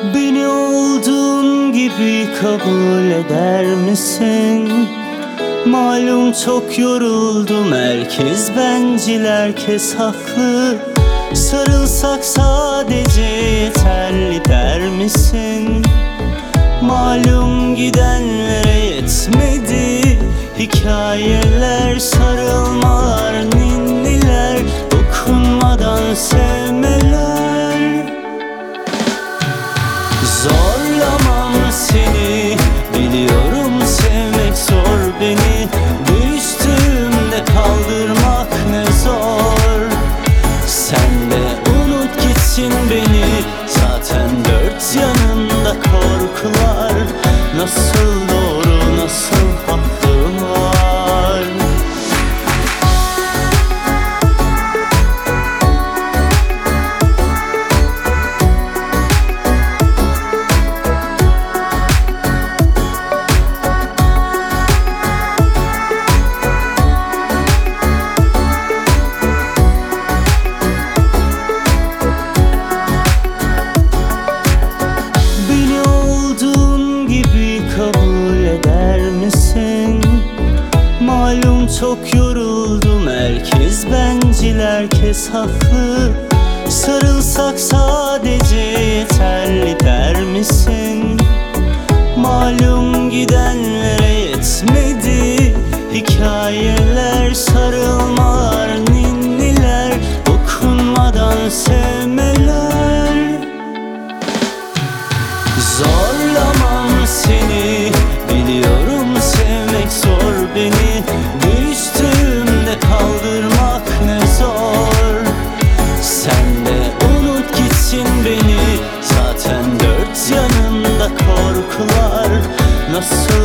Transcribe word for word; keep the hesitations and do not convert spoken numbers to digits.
Beni olduğum gibi kabul eder misin? Malum çok yoruldum, herkes bencil, herkes haklı. Sarılsak sadece yeterli der misin? Malum gidenlere yetmedi hikayeler, sarılmalar, ninniler, dokunmadan sevmeler. Zorlamam seni, biliyorum sevmek zor beni. Düştüğümde kaldırmak ne zor. Sen de unut gitsin beni, zaten dört yanında korkular. Nasıl doğru, nasıl haklı var. Kabul eder misin? Malum çok yoruldum, herkes bencil, herkes haklı. Sarılsak sadece yeterli der misin? Malum gidenlere yetmedi hikayeler, sarılmalar, ninniler, dokunmadan sevmeler. Zorlamam seni, biliyorum sevmek zor beni. Düştüğümde kaldırmak ne zor. Sen de unut gitsin beni, zaten dört yanında korkular. Nasıl